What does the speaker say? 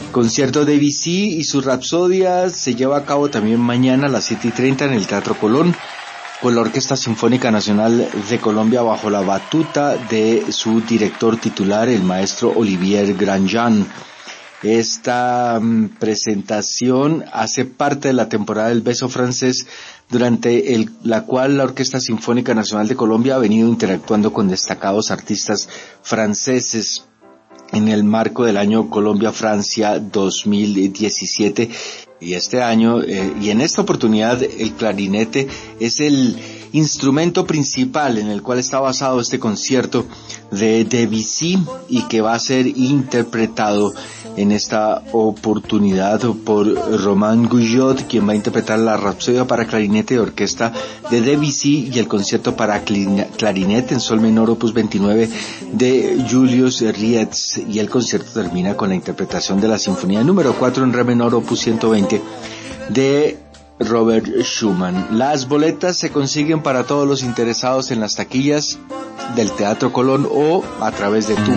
Concierto de Debussy y sus Rapsodias se lleva a cabo también mañana a las 7:30 en el Teatro Colón, con la Orquesta Sinfónica Nacional de Colombia bajo la batuta de su director titular, el maestro Olivier Grandjean. Esta presentación hace parte de la temporada del Beso Francés, durante la cual la Orquesta Sinfónica Nacional de Colombia ha venido interactuando con destacados artistas franceses en el marco del año Colombia-Francia 2017. Y este año, y en esta oportunidad, el clarinete es el instrumento principal en el cual está basado este concierto de Debussy, y que va a ser interpretado en esta oportunidad por Romain Guyot, quien va a interpretar la Rapsodia para clarinete de orquesta de Debussy y el concierto para clarinete en sol menor opus 29 de Julius Rietz, y el concierto termina con la interpretación de la Sinfonía número 4 en re menor opus 120 de Robert Schumann. Las boletas se consiguen para todos los interesados en las taquillas del Teatro Colón o a través de tu